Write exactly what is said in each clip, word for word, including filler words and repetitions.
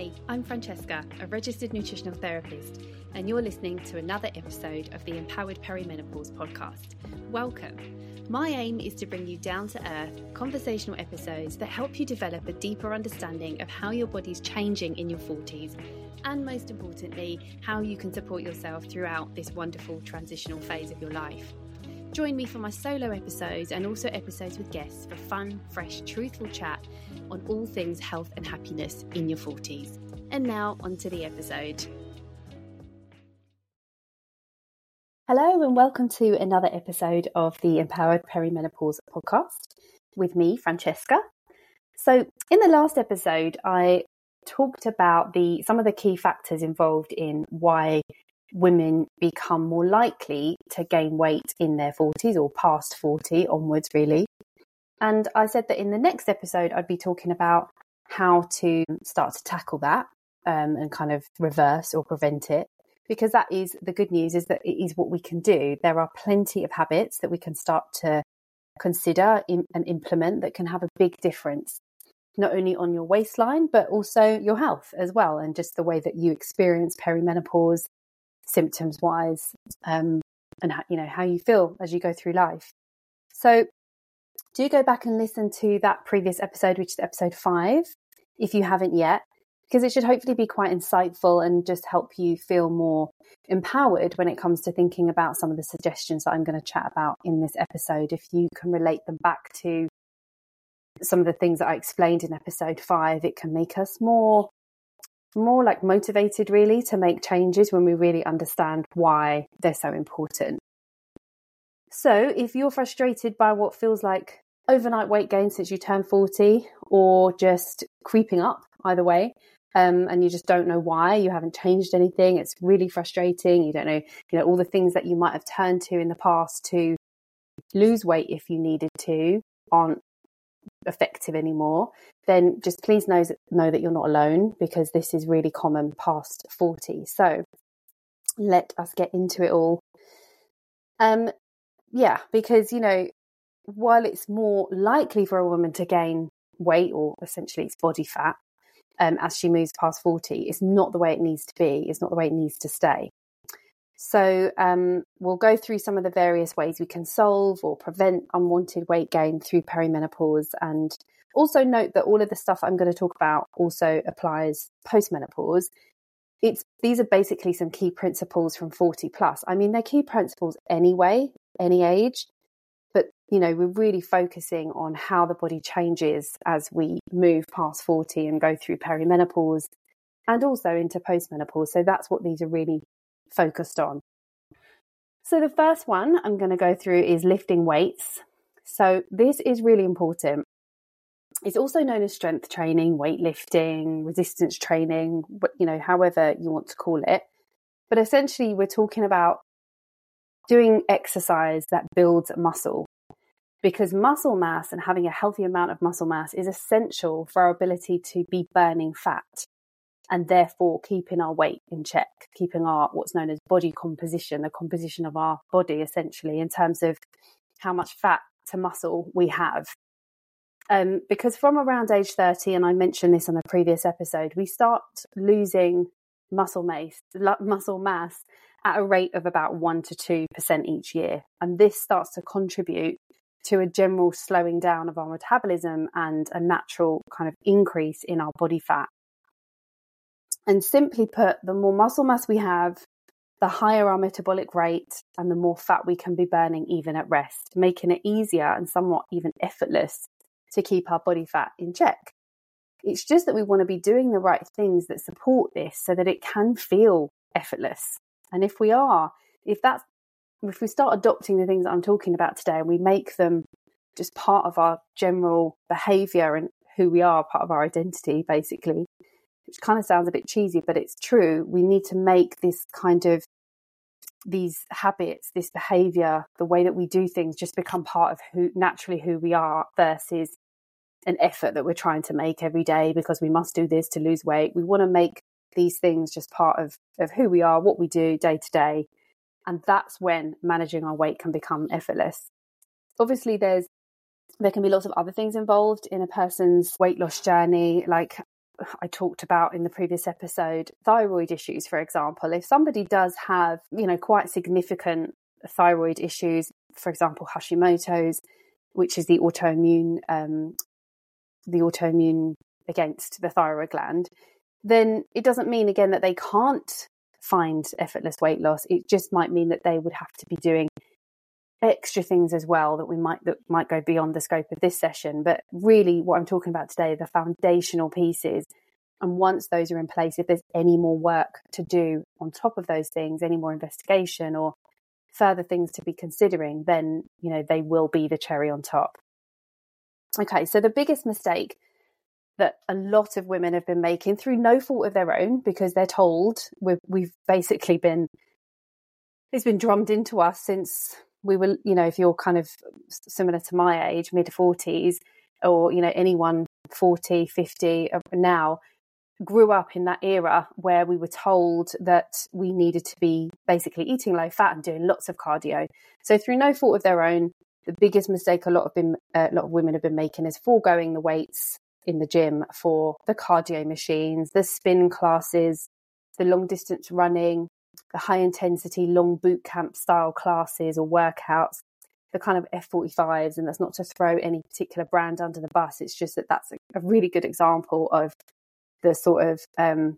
Hi, I'm Francesca, a registered nutritional therapist, and you're listening to another episode of the Empowered Perimenopause podcast. Welcome. My aim is to bring you down-to-earth, conversational episodes that help you develop a deeper understanding of how your body's changing in your forties, and most importantly, how you can support yourself throughout this wonderful transitional phase of your life. Join me for my solo episodes and also episodes with guests for fun, fresh, truthful chat on all things health and happiness in your forties. And now, onto the episode. Hello and welcome to another episode of the Empowered Perimenopause podcast with me, Francesca. So in the last episode, I talked about the some of the key factors involved in why women become more likely to gain weight in their forties or past forty onwards, really. And I said that in the next episode, I'd be talking about how to start to tackle that um, and kind of reverse or prevent it. Because that is the good news, is that it is what we can do. There are plenty of habits that we can start to consider in, and implement that can have a big difference, not only on your waistline, but also your health as well. And just the way that you experience perimenopause symptoms wise, um, and how, you know, how you feel as you go through life. So do go back and listen to that previous episode, which is episode five, if you haven't yet, because it should hopefully be quite insightful and just help you feel more empowered when it comes to thinking about some of the suggestions that I'm going to chat about in this episode. If you can relate them back to some of the things that I explained in episode five, it can make us more more like motivated really to make changes when we really understand why they're so important. So if you're frustrated by what feels like overnight weight gain since you turned forty, or just creeping up, either way, um, and you just don't know why, you haven't changed anything, it's really frustrating, you don't know, you know, all the things that you might have turned to in the past to lose weight if you needed to aren't effective anymore, then just please know, know that you're not alone, because this is really common past forty. So let us get into it all. Um, yeah, because, you know, while it's more likely for a woman to gain weight, or essentially it's body fat, um, as she moves past forty, it's not the way it needs to be. It's not the way it needs to stay. So um, we'll go through some of the various ways we can solve or prevent unwanted weight gain through perimenopause. And also note that all of the stuff I'm going to talk about also applies postmenopause. It's these are basically some key principles from forty plus. I mean, they're key principles anyway, any age. But, you know, we're really focusing on how the body changes as we move past forty and go through perimenopause and also into postmenopause. So that's what these are really focused on. So the first one I'm going to go through is lifting weights. So this is really important. It's also known as strength training, weightlifting, resistance training, you know, however you want to call it. But essentially we're talking about doing exercise that builds muscle, because muscle mass and having a healthy amount of muscle mass is essential for our ability to be burning fat, and therefore keeping our weight in check, keeping our what's known as body composition, the composition of our body essentially, in terms of how much fat to muscle we have. Um, because from around age thirty, and I mentioned this on a previous episode, we start losing muscle mass, muscle mass at a rate of about one to two percent each year. And this starts to contribute to a general slowing down of our metabolism and a natural kind of increase in our body fat. And simply put, the more muscle mass we have, the higher our metabolic rate and the more fat we can be burning even at rest, making it easier and somewhat even effortless to keep our body fat in check. It's just that we want to be doing the right things that support this so that it can feel effortless. And if we are, if that's, if we start adopting the things that I'm talking about today and we make them just part of our general behavior and who we are, part of our identity, basically, which kind of sounds a bit cheesy, but it's true. We need to make this kind of, these habits, this behavior, the way that we do things just become part of who, naturally who we are, versus an effort that we're trying to make every day because we must do this to lose weight. We want to make these things just part of, of who we are, what we do day to day. And that's when managing our weight can become effortless. Obviously, there's there can be lots of other things involved in a person's weight loss journey, like I talked about in the previous episode, thyroid issues, for example. If somebody does have, you know, quite significant thyroid issues, for example, Hashimoto's, which is the autoimmune, um, the autoimmune against the thyroid gland, then it doesn't mean, again, that they can't find effortless weight loss. It just might mean that they would have to be doing extra things as well that we might that might go beyond the scope of this session. But really what I'm talking about today are the foundational pieces. And once those are in place, if there's any more work to do on top of those things, any more investigation or further things to be considering, then, you know, they will be the cherry on top. Okay, so the biggest mistake that a lot of women have been making through no fault of their own, because they're told, we've, we've basically been, it's been drummed into us since we were, you know, if you're kind of similar to my age, mid forties, or, you know, anyone forty, fifty now, grew up in that era where we were told that we needed to be basically eating low fat and doing lots of cardio. So through no fault of their own, the biggest mistake a lot of been, uh, a lot of women have been making is foregoing the weights in the gym for the cardio machines, the spin classes, the long distance running, the high intensity long boot camp style classes or workouts, the kind of F forty-fives. And that's not to throw any particular brand under the bus. It's just that that's a, a really good example of the sort of um,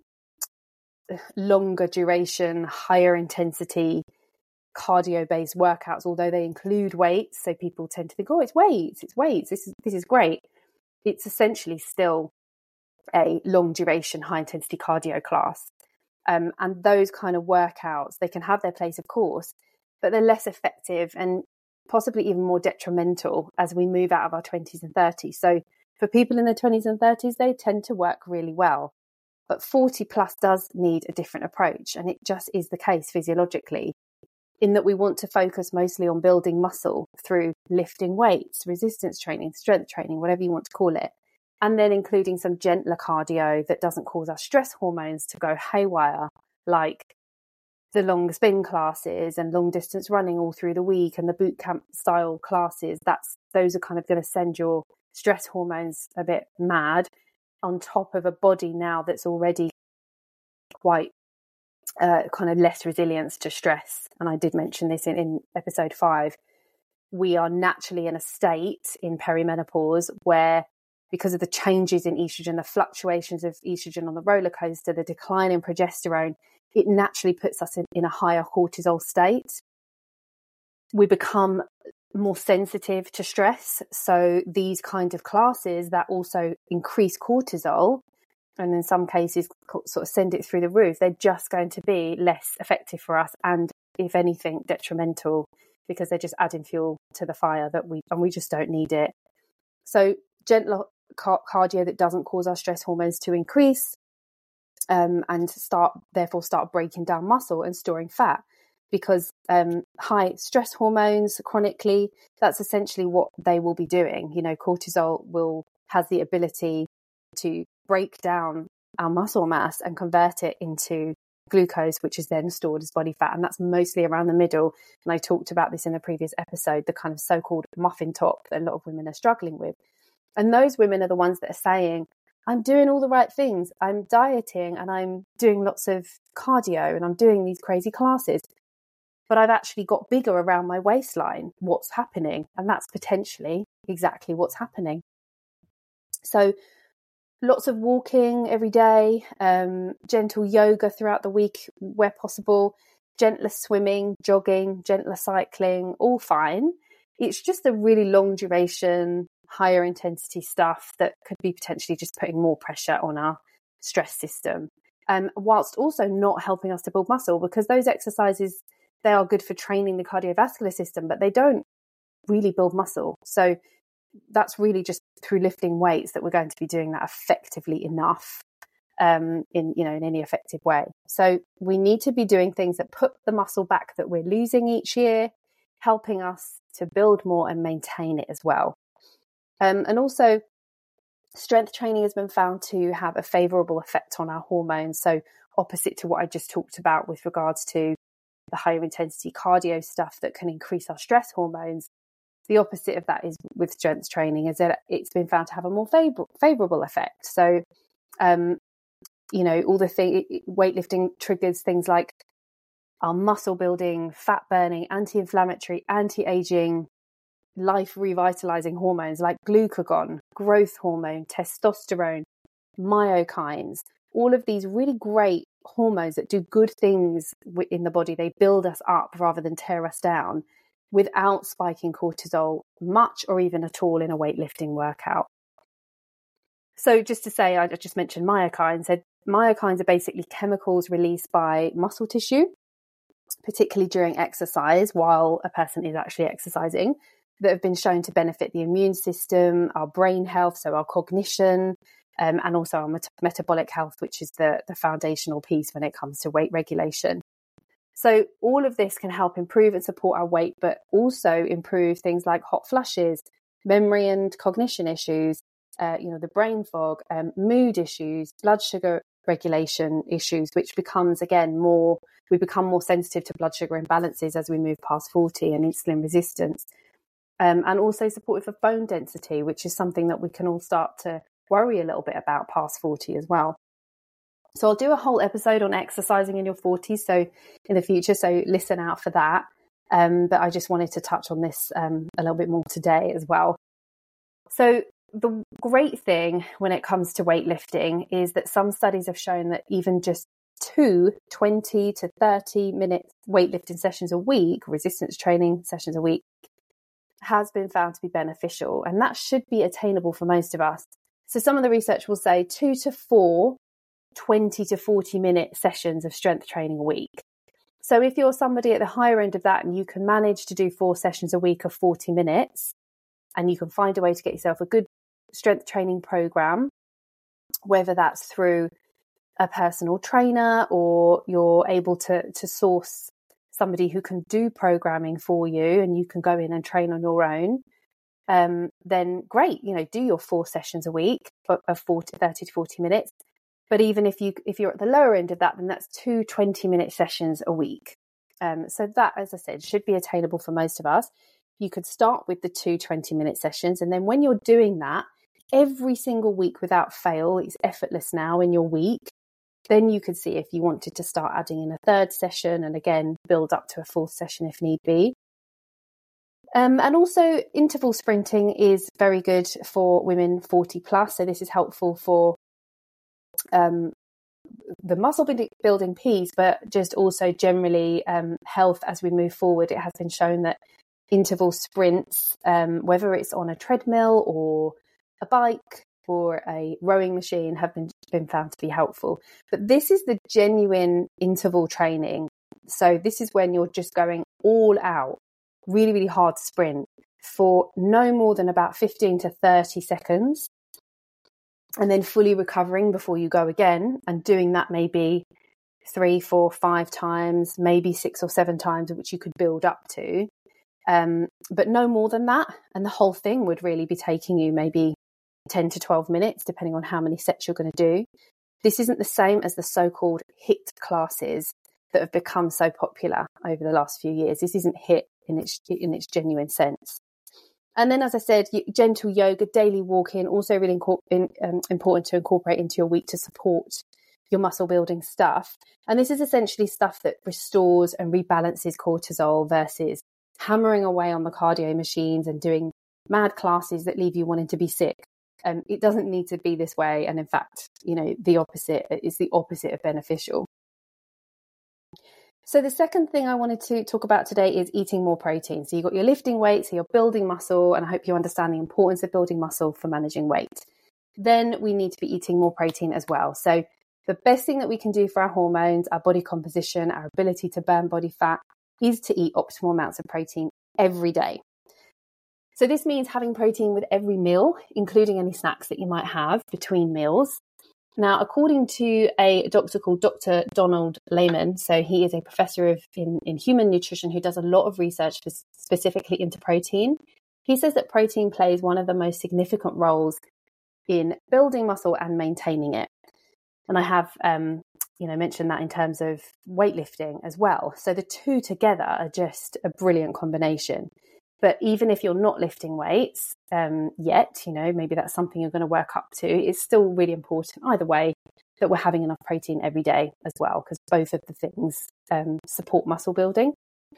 longer duration, higher intensity cardio based workouts, although they include weights. So people tend to think, oh, it's weights, it's weights. This is, this is great. It's essentially still a long duration, high intensity cardio class. Um, and those kind of workouts, they can have their place, of course, but they're less effective and possibly even more detrimental as we move out of our twenties and thirties. So for people in their twenties and thirties, they tend to work really well. But forty plus does need a different approach. And it just is the case physiologically, in that we want to focus mostly on building muscle through lifting weights, resistance training, strength training, whatever you want to call it. And then including some gentler cardio that doesn't cause our stress hormones to go haywire, like the long spin classes and long distance running all through the week and the boot camp style classes. That's those are kind of going to send your stress hormones a bit mad, on top of a body now that's already quite uh, kind of less resilient to stress. And I did mention this in, in episode five. We are naturally in a state in perimenopause where, because of the changes in estrogen, the fluctuations of estrogen on the roller coaster, the decline in progesterone, it naturally puts us in, in a higher cortisol state. We become more sensitive to stress. So these kind of classes that also increase cortisol, and in some cases sort of send it through the roof, they're just going to be less effective for us, and if anything detrimental, because they're just adding fuel to the fire that we and we just don't need it. So gentle car- cardio that doesn't cause our stress hormones to increase, um, and start therefore start breaking down muscle and storing fat. Because um, high stress hormones chronically, that's essentially what they will be doing. You know, cortisol will has the ability to break down our muscle mass and convert it into glucose, which is then stored as body fat. And that's mostly around the middle. And I talked about this in the previous episode, the kind of so-called muffin top that a lot of women are struggling with. And those women are the ones that are saying, I'm doing all the right things. I'm dieting and I'm doing lots of cardio and I'm doing these crazy classes, but I've actually got bigger around my waistline. What's happening? And that's potentially exactly what's happening. So lots of walking every day, um, gentle yoga throughout the week where possible, gentler swimming, jogging, gentler cycling, all fine. It's just the really long duration, higher intensity stuff that could be potentially just putting more pressure on our stress system, um, whilst also not helping us to build muscle, because those exercises, they are good for training the cardiovascular system, but they don't really build muscle. So that's really just through lifting weights that we're going to be doing that effectively enough, um, in, you know, in any effective way. So we need to be doing things that put the muscle back that we're losing each year, helping us to build more and maintain it as well. Um, and also, strength training has been found to have a favourable effect on our hormones. So opposite to what I just talked about with regards to the higher intensity cardio stuff that can increase our stress hormones, the opposite of that is with strength training, is that it's been found to have a more favor- favourable effect. So Um, you know, all the thing, weightlifting triggers things like our muscle building, fat burning, anti-inflammatory, anti-aging, life revitalizing hormones like glucagon, growth hormone, testosterone, myokines, all of these really great hormones that do good things in the body. They build us up rather than tear us down without spiking cortisol much or even at all in a weightlifting workout. So just to say, I just mentioned myokines. So myokines are basically chemicals released by muscle tissue, particularly during exercise while a person is actually exercising, that have been shown to benefit the immune system, our brain health, so our cognition, um, and also our met- metabolic health, which is the, the foundational piece when it comes to weight regulation. So all of this can help improve and support our weight, but also improve things like hot flushes, memory and cognition issues, uh, you know, the brain fog, um, mood issues, blood sugar regulation issues, which becomes, again, more, we become more sensitive to blood sugar imbalances as we move past forty, and insulin resistance. Um, and also supportive of bone density, which is something that we can all start to worry a little bit about past forty as well. So I'll do a whole episode on exercising in your forties, so in the future, so listen out for that. Um, but I just wanted to touch on this um, a little bit more today as well. So the great thing when it comes to weightlifting is that some studies have shown that even just two twenty to thirty minute weightlifting sessions a week, resistance training sessions a week, has been found to be beneficial, and that should be attainable for most of us. So some of the research will say two to four twenty to forty minute sessions of strength training a week. So if you're somebody at the higher end of that and you can manage to do four sessions a week of forty minutes, and you can find a way to get yourself a good strength training program, whether that's through a personal trainer or you're able to, to source somebody who can do programming for you and you can go in and train on your own, um, then great, you know, do your four sessions a week of forty, thirty to forty minutes. But even if you if you're at the lower end of that, then that's two twenty minute sessions a week. Um, so that, as I said, should be attainable for most of us. You could start with the two twenty minute sessions, and then when you're doing that every single week without fail, it's effortless now in your week, then you could see if you wanted to start adding in a third session and again build up to a fourth session if need be. Um, and also interval sprinting is very good for women forty plus. So this is helpful for um, the muscle building piece, but just also generally um, health as we move forward. It has been shown that interval sprints, um, whether it's on a treadmill or a bike or a rowing machine, have been, been found to be helpful. But this is the genuine interval training. So this is when you're just going all out, really, really hard to sprint for no more than about fifteen to thirty seconds, and then fully recovering before you go again, and doing that maybe three, four, five times, maybe six or seven times, which you could build up to. Um, but no more than that. And the whole thing would really be taking you maybe ten to twelve minutes, depending on how many sets you're going to do. This isn't the same as the so-called HIIT classes that have become so popular over the last few years. This isn't HIIT in its in its genuine sense. And then, as I said, gentle yoga, daily walking, also really in, um, important to incorporate into your week to support your muscle building stuff. And this is essentially stuff that restores and rebalances cortisol versus hammering away on the cardio machines and doing mad classes that leave you wanting to be sick. Um, it doesn't need to be this way. And in fact, you know, the opposite is the opposite of beneficial. So the second thing I wanted to talk about today is eating more protein. So you've got your lifting weights, so you're building muscle, and I hope you understand the importance of building muscle for managing weight. Then we need to be eating more protein as well. So the best thing that we can do for our hormones, our body composition, our ability to burn body fat is to eat optimal amounts of protein every day. So this means having protein with every meal, including any snacks that you might have between meals. Now, according to a doctor called Doctor Donald Layman, so he is a professor of in, in human nutrition who does a lot of research for, specifically into protein. He says that protein plays one of the most significant roles in building muscle and maintaining it. And I have, um, you know, mentioned that in terms of weightlifting as well. So the two together are just a brilliant combination. But even if you're not lifting weights um, yet, you know, maybe that's something you're going to work up to, it's still really important either way that we're having enough protein every day as well, because both of the things um, support muscle building.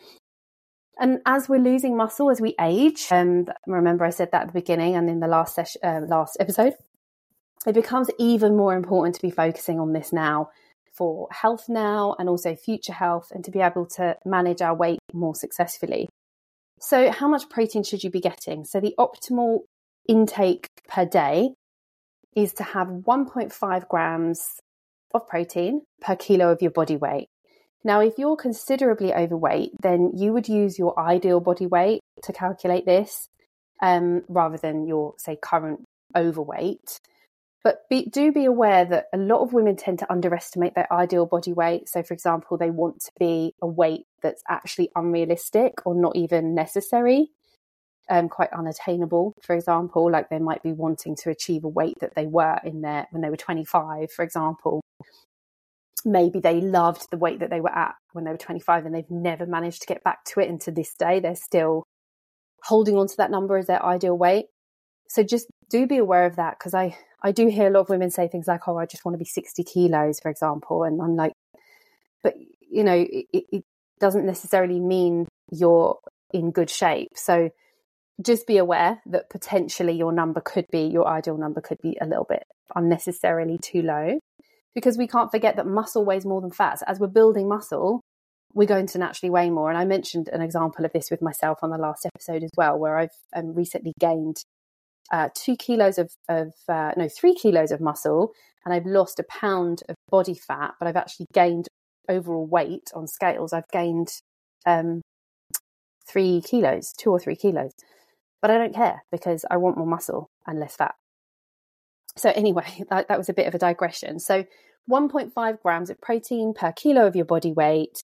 And as we're losing muscle as we age, um, remember I said that at the beginning and in the last session, uh, last episode, it becomes even more important to be focusing on this now for health now and also future health, and to be able to manage our weight more successfully. So how much protein should you be getting? So the optimal intake per day is to have one point five grams of protein per kilo of your body weight. Now, if you're considerably overweight, then you would use your ideal body weight to calculate this um, rather than your, say, current overweight. But be, do be aware that a lot of women tend to underestimate their ideal body weight. So, for example, they want to be a weight that's actually unrealistic or not even necessary, um, quite unattainable, for example. Like they might be wanting to achieve a weight that they were in their when they were twenty-five, for example. Maybe they loved the weight that they were at when they were twenty-five and they've never managed to get back to it. And to this day, they're still holding on to that number as their ideal weight. So just do be aware of that, because I, I do hear a lot of women say things like, oh, I just want to be sixty kilos, for example. And I'm like, but, you know, it, it doesn't necessarily mean you're in good shape. So just be aware that potentially your number could be, your ideal number could be a little bit unnecessarily too low, because we can't forget that muscle weighs more than fat. So as we're building muscle, we're going to naturally weigh more. And I mentioned an example of this with myself on the last episode as well, where I've um, recently gained uh, two kilos of, of uh, no, three kilos of muscle, and I've lost a pound of body fat, but I've actually gained overall weight on scales. I've gained um, three kilos, two or three kilos, but I don't care because I want more muscle and less fat. So anyway, that, that was a bit of a digression. So one point five grams of protein per kilo of your body weight.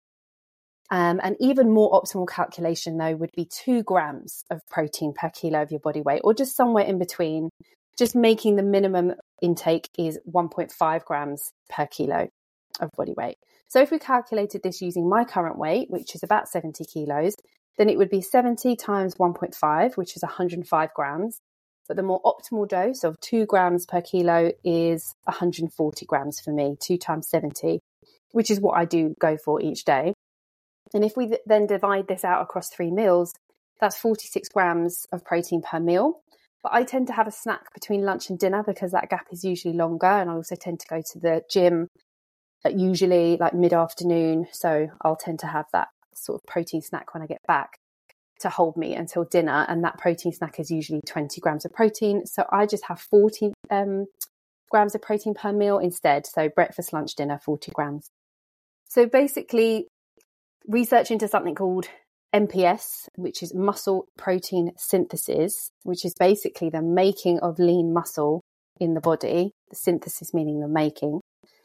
Um, and even more optimal calculation, though, would be two grams of protein per kilo of your body weight, or just somewhere in between. Just making the minimum intake is one point five grams per kilo of body weight. So if we calculated this using my current weight, which is about seventy kilos, then it would be seventy times one point five, which is one hundred five grams. But the more optimal dose of two grams per kilo is one hundred forty grams for me, two times seventy, which is what I do go for each day. And if we th- then divide this out across three meals, that's forty-six grams of protein per meal. But I tend to have a snack between lunch and dinner because that gap is usually longer. And I also tend to go to the gym at usually like mid-afternoon. So I'll tend to have that sort of protein snack when I get back to hold me until dinner. And that protein snack is usually twenty grams of protein. So I just have forty um, grams of protein per meal instead. So breakfast, lunch, dinner, forty grams. So basically, research into something called M P S, which is muscle protein synthesis, which is basically the making of lean muscle in the body, the synthesis meaning the making,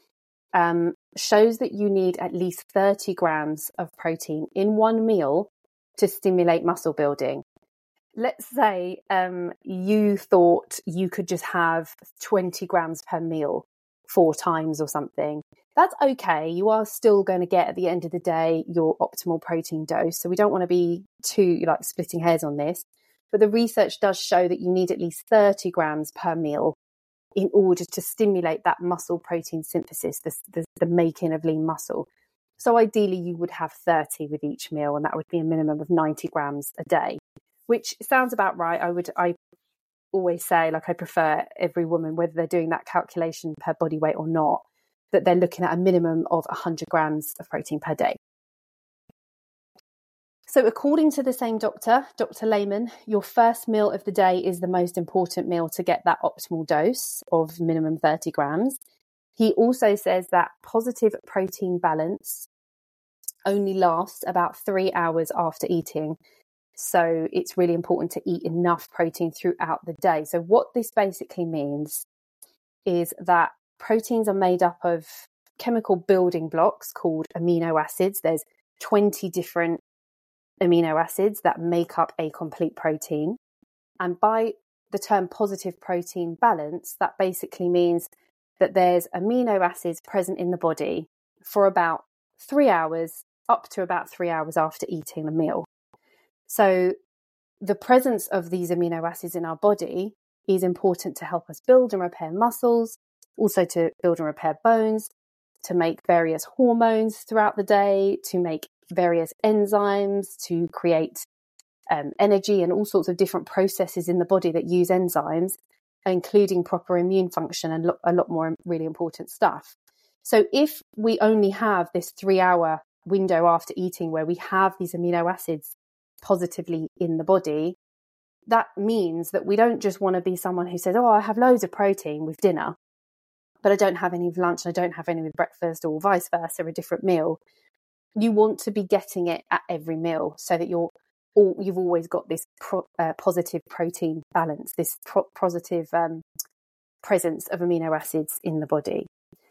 um, shows that you need at least thirty grams of protein in one meal to stimulate muscle building. Let's say um, you thought you could just have twenty grams per meal four times or something. That's okay. You are still going to get at the end of the day your optimal protein dose. So we don't want to be too like splitting hairs on this. But the research does show that you need at least thirty grams per meal in order to stimulate that muscle protein synthesis, the, the, the making of lean muscle. So ideally you would have thirty with each meal, and that would be a minimum of ninety grams a day, which sounds about right. I would, I always say, like, I prefer every woman, whether they're doing that calculation per body weight or not, that they're looking at a minimum of one hundred grams of protein per day. So according to the same doctor, Doctor Lehman, your first meal of the day is the most important meal to get that optimal dose of minimum thirty grams. He also says that positive protein balance only lasts about three hours after eating. So it's really important to eat enough protein throughout the day. So what this basically means is that proteins are made up of chemical building blocks called amino acids. There's twenty different amino acids that make up a complete protein. And by the term positive protein balance, that basically means that there's amino acids present in the body for about three hours, up to about three hours after eating a meal. So the presence of these amino acids in our body is important to help us build and repair muscles, also to build and repair bones, to make various hormones throughout the day, to make various enzymes, to create um, energy and all sorts of different processes in the body that use enzymes, including proper immune function and lo- a lot more really important stuff. So if we only have this three hour window after eating where we have these amino acids positively in the body, that means that we don't just want to be someone who says, oh, I have loads of protein with dinner, but I don't have any with lunch, and I don't have any with breakfast, or vice versa, a different meal. You want to be getting it at every meal so that you're all, you've always got this pro, uh, positive protein balance, this pro, positive um, presence of amino acids in the body.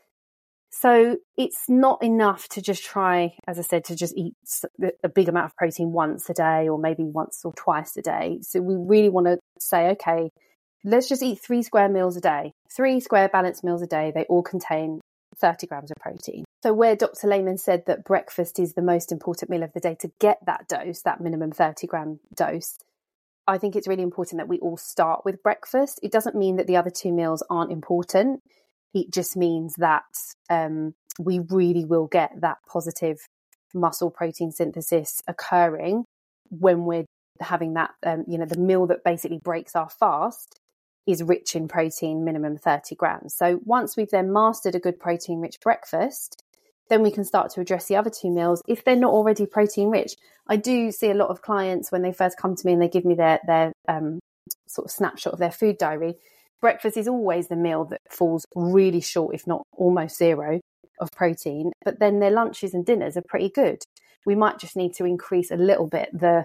So it's not enough to just try, as I said, to just eat a big amount of protein once a day or maybe once or twice a day. So we really want to say, okay, let's just eat three square meals a day, three square balanced meals a day. They all contain thirty grams of protein. So where Doctor Lehman said that breakfast is the most important meal of the day to get that dose, that minimum thirty gram dose, I think it's really important that we all start with breakfast. It doesn't mean that the other two meals aren't important. It just means that um, we really will get that positive muscle protein synthesis occurring when we're having that, um, you know, the meal that basically breaks our fast is rich in protein, minimum thirty grams. So once we've then mastered a good protein rich breakfast, then we can start to address the other two meals if they're not already protein rich. I do see a lot of clients when they first come to me and they give me their, their um, sort of snapshot of their food diary. Breakfast is always the meal that falls really short, if not almost zero, of protein. But then their lunches and dinners are pretty good. We might just need to increase a little bit the,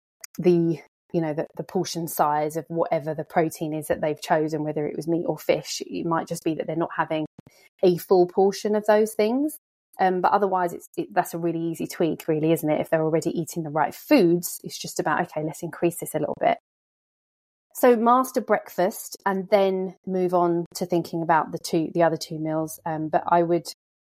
the you know, the, the portion size of whatever the protein is that they've chosen, whether it was meat or fish. It might just be that they're not having a full portion of those things. Um, but otherwise, it's it, that's a really easy tweak, really, isn't it? If they're already eating the right foods, it's just about, okay, let's increase this a little bit. So master breakfast and then move on to thinking about the two, the other two meals. Um, but I would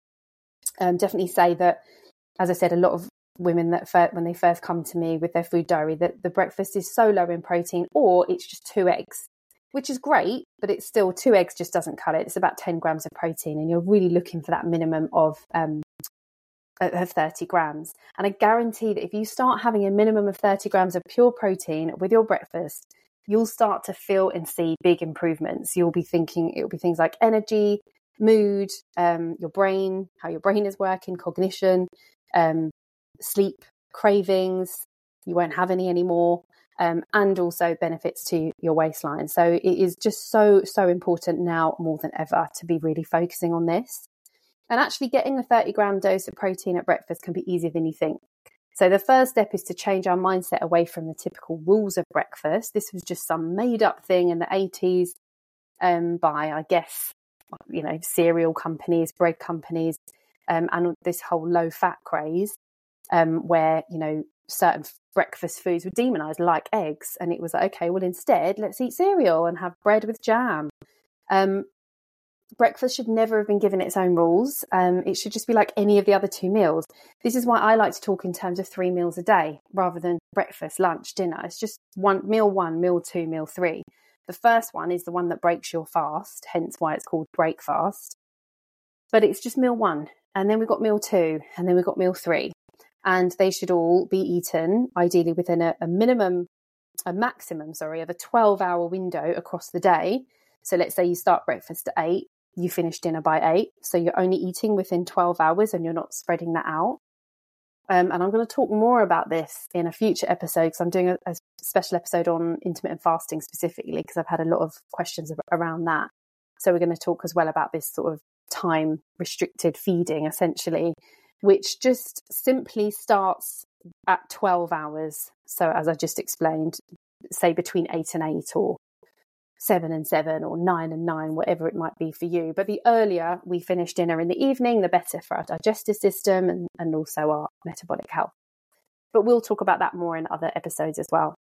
um, definitely say that, as I said, a lot of women that fir- when they first come to me with their food diary, that the breakfast is so low in protein, or it's just two eggs, which is great, but it's still two eggs just doesn't cut it. It's about ten grams of protein, and you're really looking for that minimum of um, of thirty grams. And I guarantee that if you start having a minimum of thirty grams of pure protein with your breakfast, you'll start to feel and see big improvements. You'll be thinking, it'll be things like energy, mood, um, your brain, how your brain is working, cognition, um, sleep, cravings. You won't have any anymore. Um, and also benefits to your waistline. So it is just so, so important now more than ever to be really focusing on this. And actually getting a thirty gram dose of protein at breakfast can be easier than you think. So the first step is to change our mindset away from the typical rules of breakfast. This was just some made up thing in the eighties um, by, I guess, you know, cereal companies, bread companies, um, and this whole low fat craze um, where, you know, certain breakfast foods were demonized, like eggs. And it was like, okay, well, instead, let's eat cereal and have bread with jam. Um, breakfast should never have been given its own rules. Um, it should just be like any of the other two meals. This is why I like to talk in terms of three meals a day rather than breakfast, lunch, dinner. It's just one meal one, meal two, meal three. The first one is the one that breaks your fast, hence why it's called break fast. But it's just meal one. And then we've got meal two, and then we've got meal three. And they should all be eaten, ideally within a, a minimum, a maximum, sorry, of a twelve hour window across the day. So let's say you start breakfast at eight, you finish dinner by eight. So you're only eating within twelve hours and you're not spreading that out. Um, and I'm going to talk more about this in a future episode because I'm doing a, a special episode on intermittent fasting specifically because I've had a lot of questions around that. So we're going to talk as well about this sort of time restricted feeding essentially, which just simply starts at twelve hours. So as I just explained, say between eight and eight or seven and seven or nine and nine, whatever it might be for you. But the earlier we finish dinner in the evening, the better for our digestive system and, and also our metabolic health. But we'll talk about that more in other episodes as well.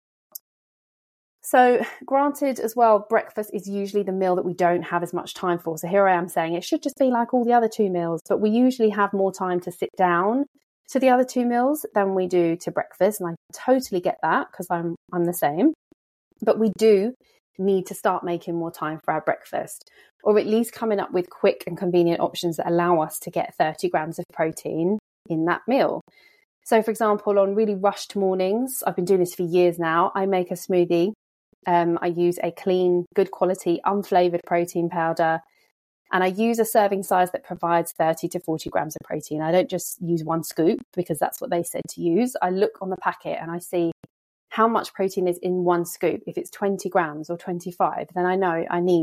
So granted as well, breakfast is usually the meal that we don't have as much time for. So here I am saying it should just be like all the other two meals, but we usually have more time to sit down, to the other two meals than we do to breakfast. And I totally get that because I'm I'm the same. But we do need to start making more time for our breakfast, or at least coming up with quick and convenient options that allow us to get thirty grams of protein in that meal. So, for example, on really rushed mornings, I've been doing this for years now, I make a smoothie. Um, I use a clean, good quality, unflavoured protein powder. And I use a serving size that provides thirty to forty grams of protein. I don't just use one scoop because that's what they said to use. I look on the packet and I see how much protein is in one scoop. If it's twenty grams or twenty-five, then I know I need,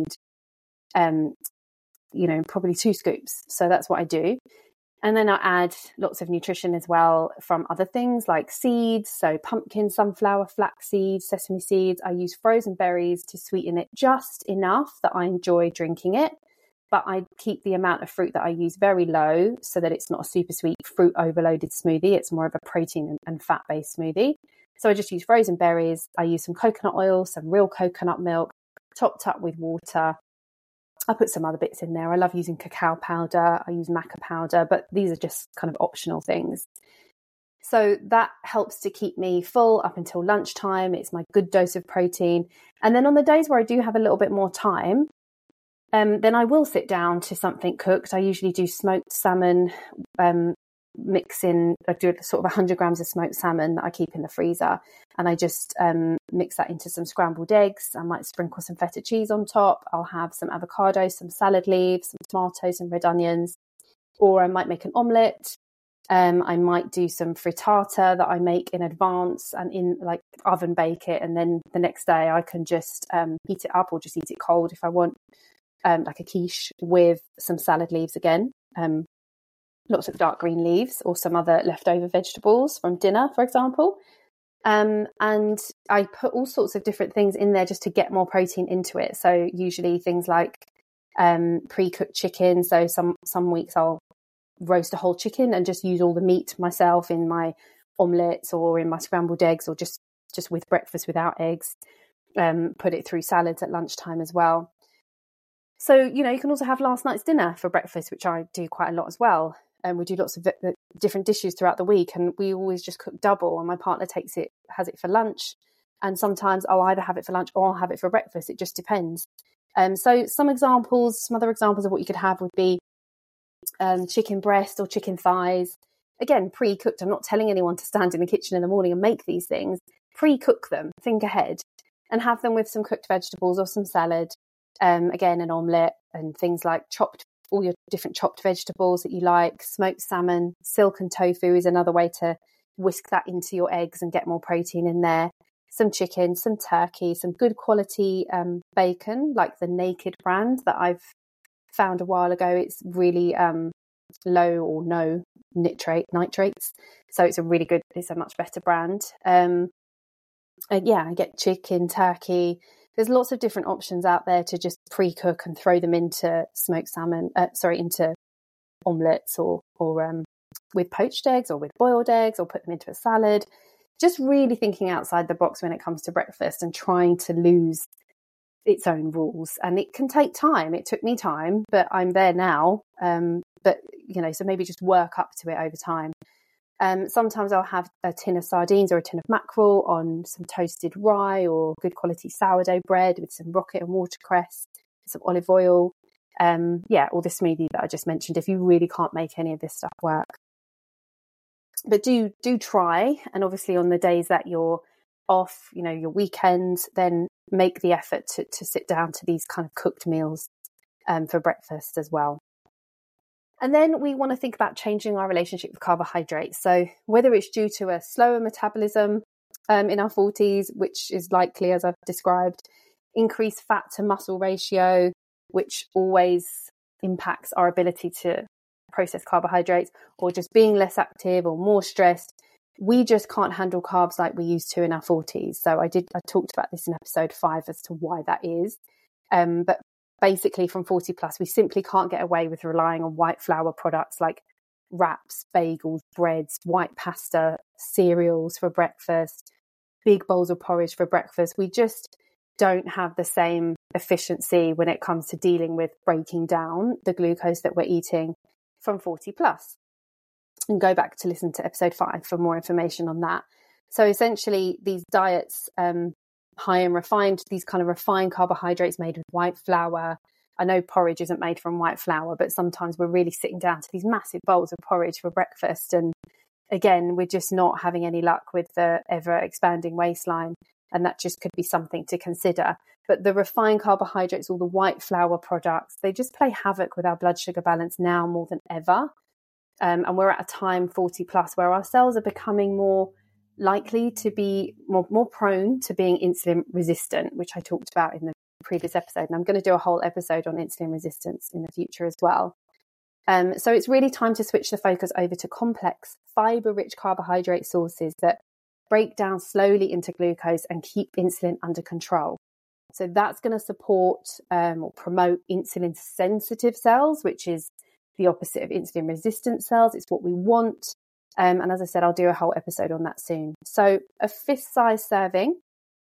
um, you know, probably two scoops. So that's what I do. And then I add lots of nutrition as well from other things like seeds. So pumpkin, sunflower, flax seeds, sesame seeds. I use frozen berries to sweeten it just enough that I enjoy drinking it. But I keep the amount of fruit that I use very low so that it's not a super sweet fruit overloaded smoothie. It's more of a protein and fat based smoothie. So I just use frozen berries. I use some coconut oil, some real coconut milk, topped up with water. I put some other bits in there. I love using cacao powder. I use maca powder, but these are just kind of optional things. So that helps to keep me full up until lunchtime. It's my good dose of protein. And then on the days where I do have a little bit more time, um, then I will sit down to something cooked. I usually do smoked salmon, um, mix in, I do sort of one hundred grams of smoked salmon that I keep in the freezer. And I just um, mix that into some scrambled eggs. I might sprinkle some feta cheese on top. I'll have some avocado, some salad leaves, some tomatoes, some red onions. Or I might make an omelette. Um, I might do some frittata that I make in advance and in like oven bake it. And then the next day I can just um, heat it up or just eat it cold if I want, um, like a quiche with some salad leaves again. Um, lots of dark green leaves or some other leftover vegetables from dinner, for example. Um, and I put all sorts of different things in there just to get more protein into it. So usually things like um, pre-cooked chicken. So some, some weeks I'll roast a whole chicken and just use all the meat myself in my omelettes or in my scrambled eggs or just, just with breakfast without eggs. Um, put it through salads at lunchtime as well. So, you know, you can also have last night's dinner for breakfast, which I do quite a lot as well. And we do lots of v- different dishes throughout the week, and we always just cook double. And my partner takes it, has it for lunch, and sometimes I'll either have it for lunch or I'll have it for breakfast. It just depends. Um, so some examples, some other examples of what you could have would be um, chicken breast or chicken thighs. Again, pre-cooked. I'm not telling anyone to stand in the kitchen in the morning and make these things. Pre-cook them, think ahead, and have them with some cooked vegetables or some salad. Um, again, an omelette and things like chopped all your different chopped vegetables that you like, smoked salmon, silken tofu is another way to whisk that into your eggs and get more protein in there. Some chicken, some turkey, some good quality um, bacon, like the Naked brand that I've found a while ago. It's really um, low or no nitrate nitrates, so it's a really good, it's a much better brand. Um, and yeah, I get chicken, turkey. There's lots of different options out there to just pre-cook and throw them into smoked salmon, uh, sorry, into omelettes or or um, with poached eggs or with boiled eggs, or put them into a salad. Just really thinking outside the box when it comes to breakfast and trying to lose its own rules. And it can take time. It took me time, but I'm there now. Um, but, you know, so maybe just work up to it over time. Um, sometimes I'll have a tin of sardines or a tin of mackerel on some toasted rye or good quality sourdough bread with some rocket and watercress, some olive oil. Um, yeah, or the smoothie that I just mentioned, if you really can't make any of this stuff work. But do do try, and obviously on the days that you're off, you know, your weekends, then make the effort to, to sit down to these kind of cooked meals um, for breakfast as well. And then we want to think about changing our relationship with carbohydrates. So whether it's due to a slower metabolism um, in our forties, which is likely, as I've described, increased fat to muscle ratio, which always impacts our ability to process carbohydrates, or just being less active or more stressed, we just can't handle carbs like we used to in our forties. So I did, I talked about this in episode five as to why that is. Um, but basically from forty plus, we simply can't get away with relying on white flour products like wraps, bagels, breads, white pasta, cereals for breakfast, big bowls of porridge for breakfast. We just don't have the same efficiency when it comes to dealing with breaking down the glucose that we're eating from forty plus. and go back to listen to episode five for more information on that. So essentially these diets, um, high in refined, these kind of refined carbohydrates made with white flour. I know porridge isn't made from white flour, but sometimes we're really sitting down to these massive bowls of porridge for breakfast. And again, we're just not having any luck with the ever expanding waistline. And that just could be something to consider. But the refined carbohydrates, all the white flour products, they just play havoc with our blood sugar balance now more than ever. Um, and we're at a time forty plus where our cells are becoming more likely to be more, more prone to being insulin resistant, which I talked about in the previous episode. And I'm going to do a whole episode on insulin resistance in the future as well. Um, so it's really time to switch the focus over to complex fiber-rich carbohydrate sources that break down slowly into glucose and keep insulin under control. So that's going to support um, or promote insulin-sensitive cells, which is the opposite of insulin-resistant cells. It's what we want. Um, and as I said, I'll do a whole episode on that soon. So a fist-size serving,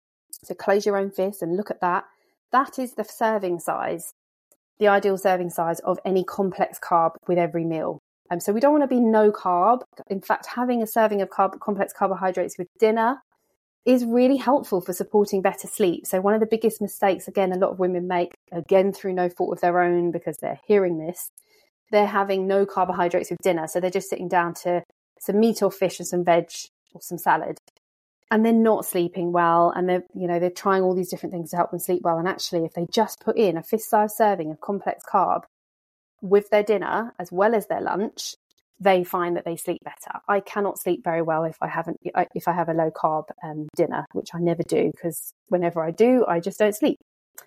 so close your own fist and look at that. That is the serving size, the ideal serving size of any complex carb with every meal. Um, so we don't want to be no carb. In fact, having a serving of carb, complex carbohydrates with dinner is really helpful for supporting better sleep. So one of the biggest mistakes, again, a lot of women make, again, through no fault of their own because they're hearing this, they're having no carbohydrates with dinner. So they're just sitting down to some meat or fish and some veg or some salad. And they're not sleeping well. And they're, you know, they're trying all these different things to help them sleep well. And actually, if they just put in a fist-sized serving of complex carb with their dinner as well as their lunch, they find that they sleep better. I cannot sleep very well if I haven't, if I have a low carb um, dinner, which I never do, because whenever I do, I just don't sleep.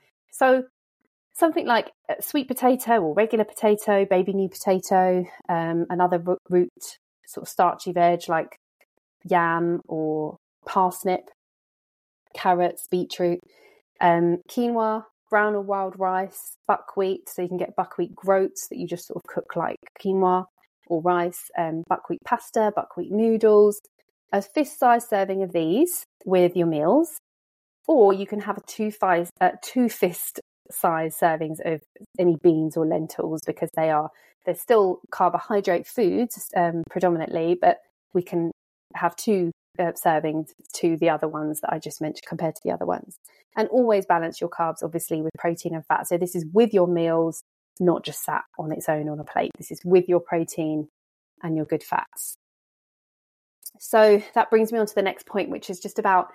So something like sweet potato or regular potato, baby new potato, um, another root sort of starchy veg like yam or parsnip, carrots, beetroot, um, quinoa, brown or wild rice, buckwheat. So you can get buckwheat groats that you just sort of cook like quinoa or rice, um, buckwheat pasta, buckwheat noodles, a fist-sized serving of these with your meals. Or you can have a two, five, uh, two fist-sized servings of any beans or lentils, because they are, they're still carbohydrate foods um, predominantly, but we can have two uh, servings to the other ones that I just mentioned compared to the other ones. And always balance your carbs, obviously, with protein and fat. So this is with your meals, not just sat on its own on a plate. This is with your protein and your good fats. So that brings me on to the next point, which is just about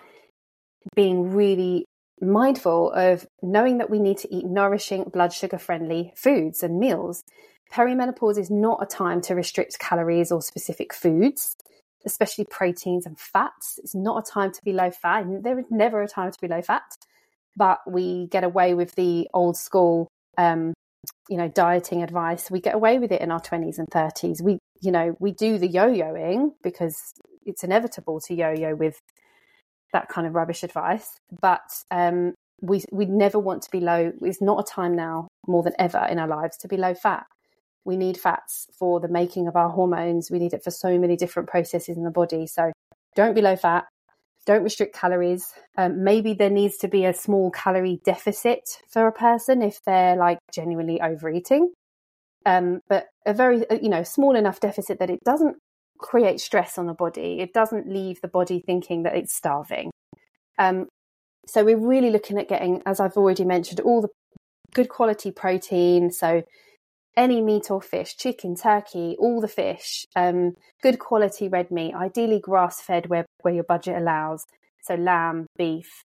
being really mindful of knowing that we need to eat nourishing, blood sugar friendly foods and meals. Perimenopause is not a time to restrict calories or specific foods, especially proteins and fats. It's not a time to be low fat. There is never a time to be low fat, but we get away with the old school, um, you know, dieting advice. We get away with it in our twenties and thirties. We, you know, we do the yo-yoing because it's inevitable to yo-yo with that kind of rubbish advice. But um, we we never want to be low. It's not a time now more than ever in our lives to be low fat. We need fats for the making of our hormones. We need it for so many different processes in the body. So don't be low fat. Don't restrict calories. Um, maybe there needs to be a small calorie deficit for a person if they're like genuinely overeating. Um, but a very, you know, small enough deficit that it doesn't create stress on the body. It doesn't leave the body thinking that it's starving. Um, so we're really looking at getting, as I've already mentioned, all the good quality protein. So any meat or fish, chicken, turkey, all the fish, um, good quality red meat, ideally grass-fed where, where your budget allows. So lamb, beef,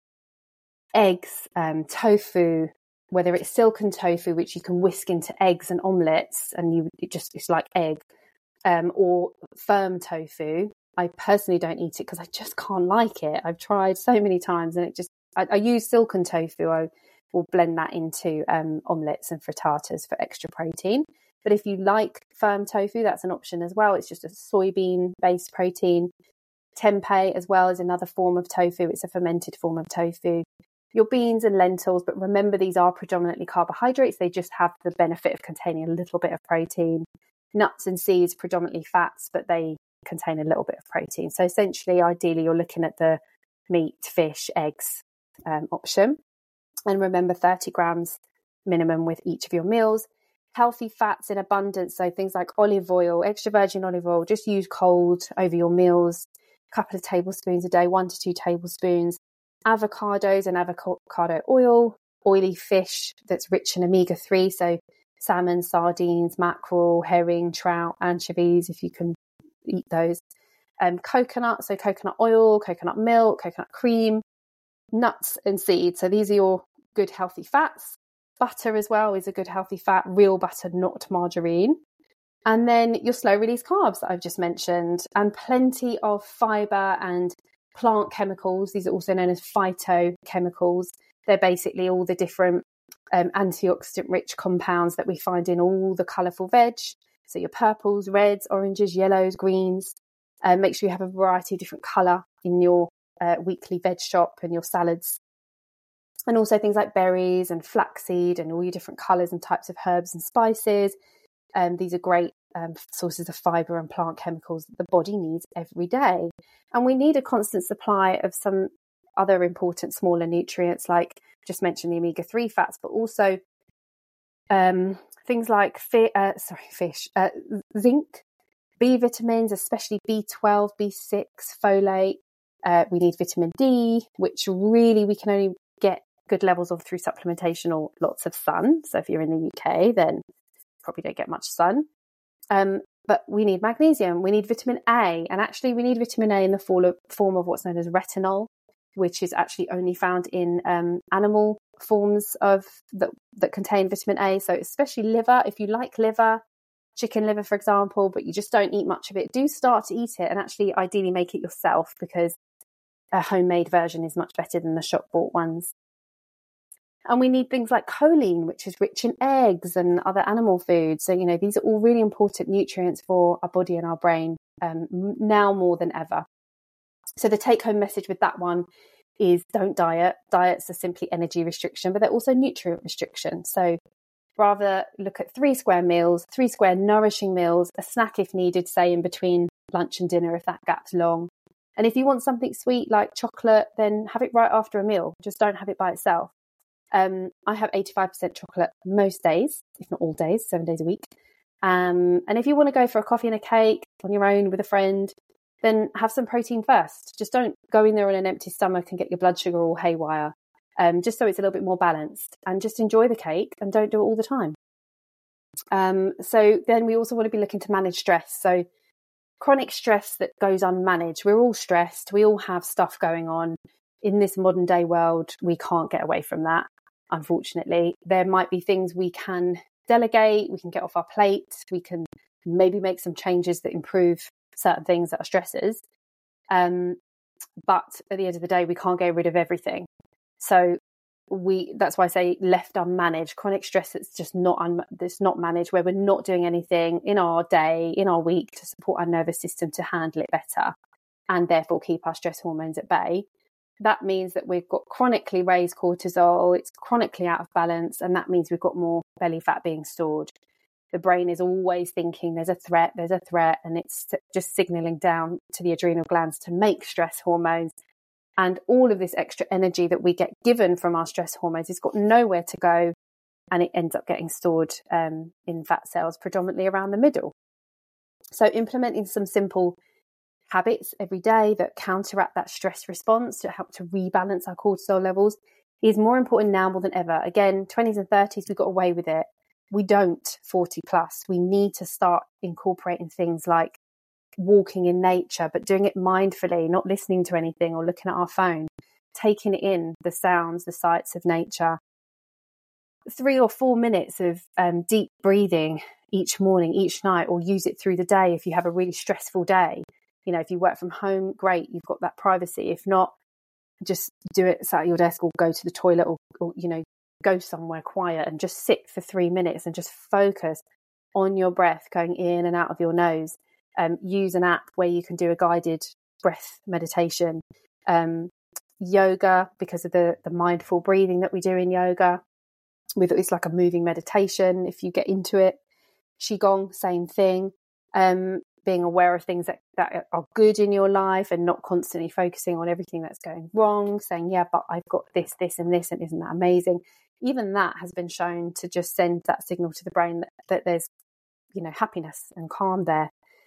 eggs, um, tofu, whether it's silken tofu, which you can whisk into eggs and omelettes, and you it just it's like egg, um, or firm tofu. I personally don't eat it because I just can't like it. I've tried so many times, and it just I, I use silken tofu. I will blend that into um, omelettes and frittatas for extra protein. But if you like firm tofu, that's an option as well. It's just a soybean-based protein. Tempeh as well is another form of tofu. It's a fermented form of tofu. Your beans and lentils, but remember these are predominantly carbohydrates. They just have the benefit of containing a little bit of protein. Nuts and seeds, predominantly fats, but they contain a little bit of protein. So essentially, ideally, you're looking at the meat, fish, eggs um, option. And remember, thirty grams minimum with each of your meals. healthy fats in abundance. So things like olive oil, extra virgin olive oil, just use cold over your meals, a couple of tablespoons a day, one to two tablespoons. Avocados and avocado oil, oily fish that's rich in omega three. So salmon, sardines, mackerel, herring, trout, anchovies, if you can eat those. Um, coconut, so coconut oil, coconut milk, coconut cream, nuts and seeds. So these are your good healthy fats. Butter as well is a good healthy fat, real butter, not margarine. And then your slow release carbs that I've just mentioned, and plenty of fiber and plant chemicals. These are also known as phytochemicals. They're basically all the different um, antioxidant rich compounds that we find in all the colourful veg. So your purples, reds, oranges, yellows, greens. Uh, make sure you have a variety of different colour in your uh, weekly veg shop and your salads. And also things like berries and flaxseed and all your different colours and types of herbs and spices. Um, these are great um, sources of fibre and plant chemicals that the body needs every day. And we need a constant supply of some other important smaller nutrients, like just mentioned the omega three fats, but also um, things like fi- uh, sorry, fish, uh, zinc, B vitamins, especially B twelve, B six, folate. Uh, we need vitamin D, which really we can only get good levels of through supplementation or lots of sun. So if you're in the U K, then probably don't get much sun. Um, but we need magnesium, we need vitamin A, and actually we need vitamin A in the form of, form of what's known as retinol, which is actually only found in um, animal forms of that, that contain vitamin A. So especially liver, if you like liver, chicken liver, for example, but you just don't eat much of it, do start to eat it and actually ideally make it yourself, because a homemade version is much better than the shop bought ones. And we need things like choline, which is rich in eggs and other animal foods. So, you know, these are all really important nutrients for our body and our brain, um, now more than ever. So the take-home message with that one is don't diet. Diets are simply energy restriction, but they're also nutrient restriction. So rather look at three square meals, three square nourishing meals, a snack if needed, say in between lunch and dinner if that gap's long. And if you want something sweet like chocolate, then have it right after a meal. Just don't have it by itself. Um, I have eighty-five percent chocolate most days, if not all days, seven days a week. Um, and if you want to go for a coffee and a cake on your own with a friend, then have some protein first. Just don't go in there on an empty stomach and get your blood sugar all haywire. Um, just so it's a little bit more balanced, and just enjoy the cake and don't do it all the time. Um, so then we also want to be looking to manage stress. So chronic stress that goes unmanaged. We're all stressed. We all have stuff going on. In this modern day world, we can't get away from that. Unfortunately, there might be things we can delegate, we can get off our plate, we can maybe make some changes that improve certain things that are stressors. Um, but at the end of the day, we can't get rid of everything. So we that's why I say left unmanaged, chronic stress that's just not un, that's not managed, where we're not doing anything in our day, in our week to support our nervous system to handle it better and therefore keep our stress hormones at bay. That means that we've got chronically raised cortisol, it's chronically out of balance, and that means we've got more belly fat being stored. The brain is always thinking there's a threat, there's a threat, and it's just signalling down to the adrenal glands to make stress hormones. And all of this extra energy that we get given from our stress hormones has got nowhere to go, and it ends up getting stored um, in fat cells, predominantly around the middle. So implementing some simple habits every day that counteract that stress response to help to rebalance our cortisol levels is more important now more than ever. Again, twenties and thirties, we got away with it. We don't forty plus. We need to start incorporating things like walking in nature, but doing it mindfully, not listening to anything or looking at our phone, taking in the sounds, the sights of nature. Three or four minutes of um, deep breathing each morning, each night, or use it through the day if you have a really stressful day. You know, if you work from home, great, you've got that privacy. If not, just do it sat at your desk or go to the toilet or, or, you know, go somewhere quiet and just sit for three minutes and just focus on your breath going in and out of your nose. Um, use an app where you can do a guided breath meditation. Um, yoga, because of the, the mindful breathing that we do in yoga. With it's like a moving meditation if you get into it. Qigong, same thing. Um, being aware of things that, that are good in your life and not constantly focusing on everything that's going wrong, saying, yeah, but I've got this, this and this, and isn't that amazing? even that has been shown to just send that signal to the brain that, that there's, you know, happiness and calm there.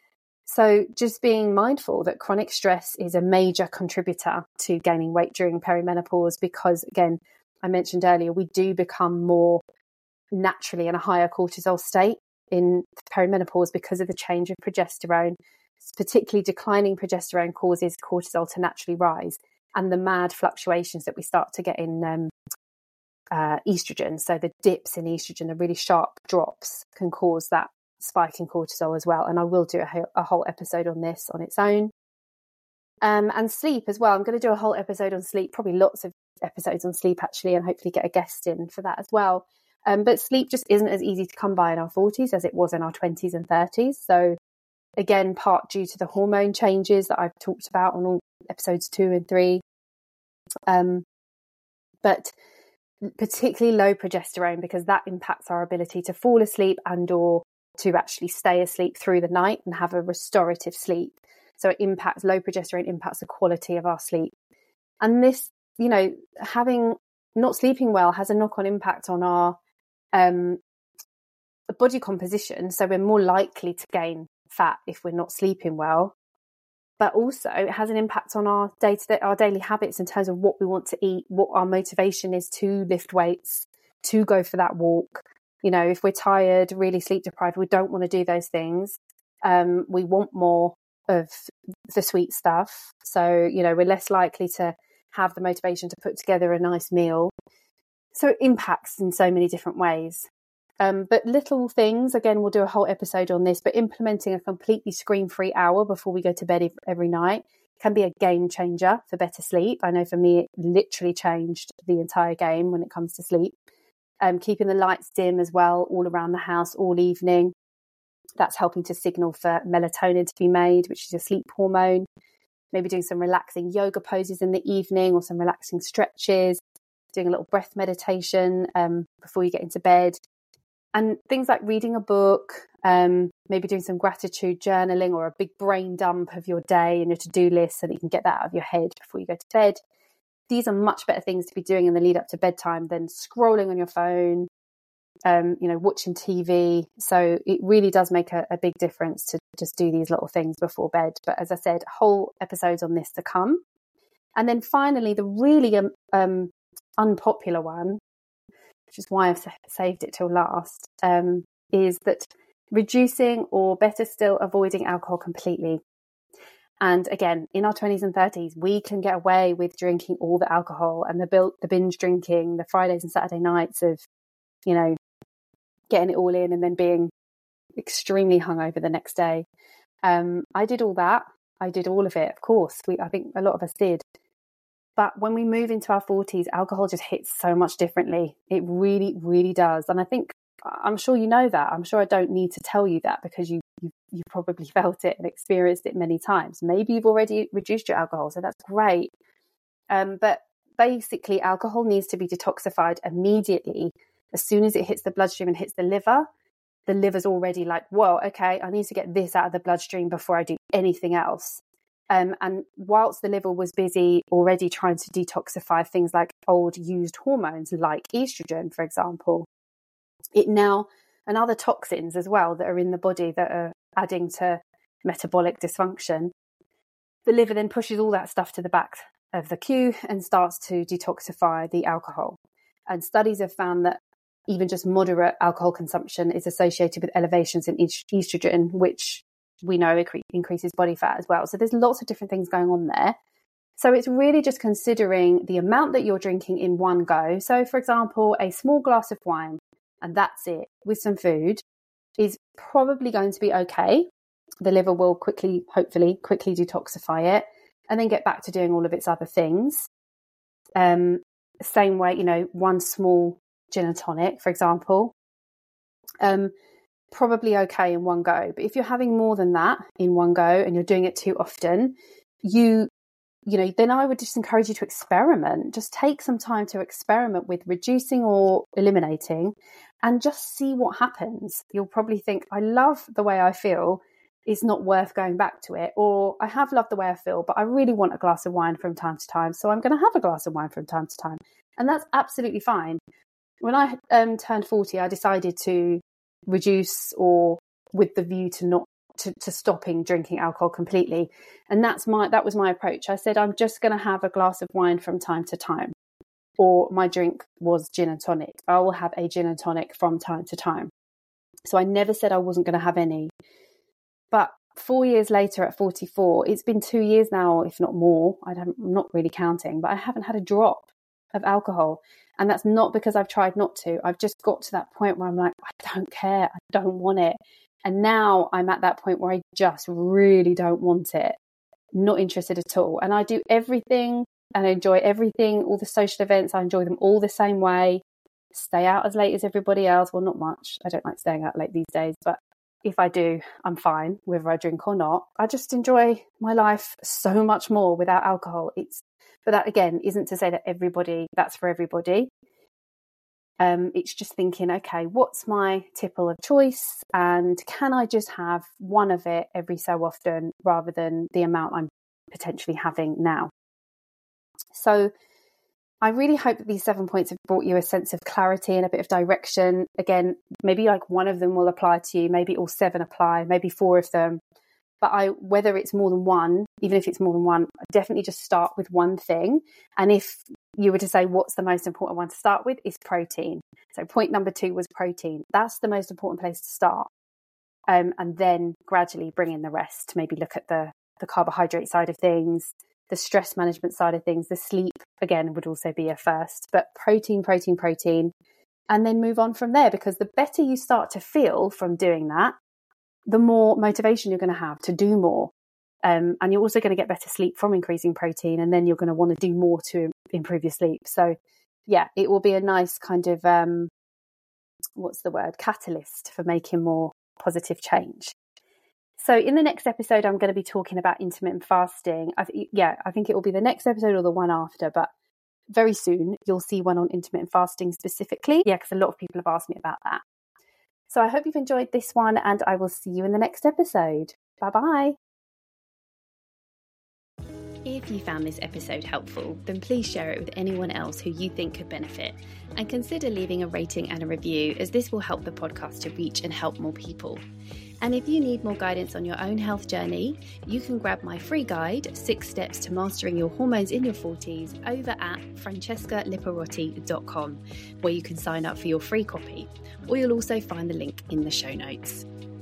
So just being mindful that chronic stress is a major contributor to gaining weight during perimenopause, because again, I mentioned earlier, we do become more naturally in a higher cortisol state in perimenopause because of the change of progesterone. Particularly declining progesterone causes cortisol to naturally rise, and the mad fluctuations that we start to get in um, uh, estrogen. So the dips in estrogen, the really sharp drops, can cause that spike in cortisol as well. And I will do a, a whole episode on this on its own. Um, and sleep as well. I'm going to do a whole episode on sleep, probably lots of episodes on sleep actually, and hopefully get a guest in for that as well. Um, but sleep just isn't as easy to come by in our forties as it was in our twenties and thirties. So again, part due to the hormone changes that I've talked about on all episodes two and three. Um, but particularly low progesterone, because that impacts our ability to fall asleep and or to actually stay asleep through the night and have a restorative sleep. So it impacts, low progesterone impacts the quality of our sleep. And this, you know, having not sleeping well has a knock-on impact on our um, body composition. So we're more likely to gain fat if we're not sleeping well. But also it has an impact on our day-to-day, our daily habits in terms of what we want to eat, what our motivation is to lift weights, to go for that walk. You know, if we're tired, really sleep deprived, we don't want to do those things. Um, we want more of the sweet stuff. So, you know, we're less likely to have the motivation to put together a nice meal. So it impacts in so many different ways. Um, but little things, again, we'll do a whole episode on this, but implementing a completely screen-free hour before we go to bed every night can be a game changer for better sleep. I know for me, it literally changed the entire game when it comes to sleep. Um, keeping the lights dim as well, all around the house, all evening. That's helping to signal for melatonin to be made, which is a sleep hormone. Maybe doing some relaxing yoga poses in the evening or some relaxing stretches, doing a little breath meditation um, before you get into bed. And things like reading a book, um, maybe doing some gratitude journaling or a big brain dump of your day and your to-do list so that you can get that out of your head before you go to bed. These are much better things to be doing in the lead up to bedtime than scrolling on your phone, um, you know, watching T V. So it really does make a, a big difference to just do these little things before bed. But as I said, whole episodes on this to come. And then finally, the really um, um, unpopular one, which is why I've saved it till last, um, is that reducing or better still avoiding alcohol completely. And again, in our twenties and thirties, we can get away with drinking all the alcohol and the, bil- the binge drinking, the Fridays and Saturday nights of, you know, getting it all in and then being extremely hungover the next day. Um, I did all that. I did all of it, of course. We, I think a lot of us did. But when we move into our forties, alcohol just hits so much differently. It really, really does. And I think, I'm sure you know that. I'm sure I don't need to tell you that because you, you, you probably felt it and experienced it many times. Maybe you've already reduced your alcohol, so that's great. Um, but basically, alcohol needs to be detoxified immediately. As soon as it hits the bloodstream and hits the liver, the liver's already like, whoa, okay, I need to get this out of the bloodstream before I do anything else. Um, and whilst the liver was busy already trying to detoxify things like old used hormones like estrogen, for example, it now, and other toxins as well that are in the body that are adding to metabolic dysfunction, the liver then pushes all that stuff to the back of the queue and starts to detoxify the alcohol. And studies have found that even just moderate alcohol consumption is associated with elevations in estrogen, which we know increases body fat as well. So there's lots of different things going on there. So it's really just considering the amount that you're drinking in one go. So for example, a small glass of wine, and that's it, with some food, is probably going to be okay. The liver will quickly, hopefully, quickly detoxify it and then get back to doing all of its other things. Um, same way, you know, one small gin and tonic, for example, um, probably okay in one go. But if you're having more than that in one go and you're doing it too often, you you know, then I would just encourage you to experiment. Just take some time to experiment with reducing or eliminating and just see what happens. You'll probably think, I love the way I feel. It's not worth going back to it. Or I have loved the way I feel, but I really want a glass of wine from time to time. So I'm going to have a glass of wine from time to time. And that's absolutely fine. when I um, turned forty, I decided to reduce, or with the view to not to, to stopping drinking alcohol completely. And that's my that was my approach. I said, I'm just going to have a glass of wine from time to time, or my drink was gin and tonic. I will have a gin and tonic from time to time. So I never said I wasn't going to have any. But four years later at forty-four, it's been two years now, if not more. I don't, I'm not really counting, but I haven't had a drop of alcohol. And that's not because I've tried not to. I've just got to that point where I'm like, I don't care. I don't want it. And now I'm at that point where I just really don't want it. Not interested at all. And I do everything and I enjoy everything, all the social events. I enjoy them all the same way. Stay out as late as everybody else. Well, not much. I don't like staying out late these days, but if I do, I'm fine, whether I drink or not. I just enjoy my life so much more without alcohol. It's, but that again isn't to say that everybody, that's for everybody. Um, it's just thinking, okay, what's my tipple of choice? And can I just have one of it every so often rather than the amount I'm potentially having now? So I really hope that these seven points have brought you a sense of clarity and a bit of direction. Again, maybe like one of them will apply to you, maybe all seven apply, maybe four of them. But I, whether it's more than one, even if it's more than one, definitely just start with one thing. And if you were to say what's the most important one to start with, is protein. So point number two was protein. That's the most important place to start. Um, and then gradually bring in the rest. Maybe look at the, the carbohydrate side of things, the stress management side of things, the sleep, again, would also be a first. But protein, protein, protein, and then move on from there. Because the better you start to feel from doing that, the more motivation you're going to have to do more. Um, and you're also going to get better sleep from increasing protein. And then you're going to want to do more to improve your sleep. So yeah, it will be a nice kind of, um, what's the word, catalyst for making more positive change. So in the next episode, I'm going to be talking about intermittent fasting. I th- yeah, I think it will be the next episode or the one after, but very soon you'll see one on intermittent fasting specifically. Yeah, because a lot of people have asked me about that. So I hope you've enjoyed this one, and I will see you in the next episode. Bye-bye. If you found this episode helpful, then please share it with anyone else who you think could benefit. And consider leaving a rating and a review, as this will help the podcast to reach and help more people. And if you need more guidance on your own health journey, you can grab my free guide, Six Steps to Mastering Your Hormones in Your forties, over at francesca liparotti dot com, where you can sign up for your free copy, or you'll also find the link in the show notes.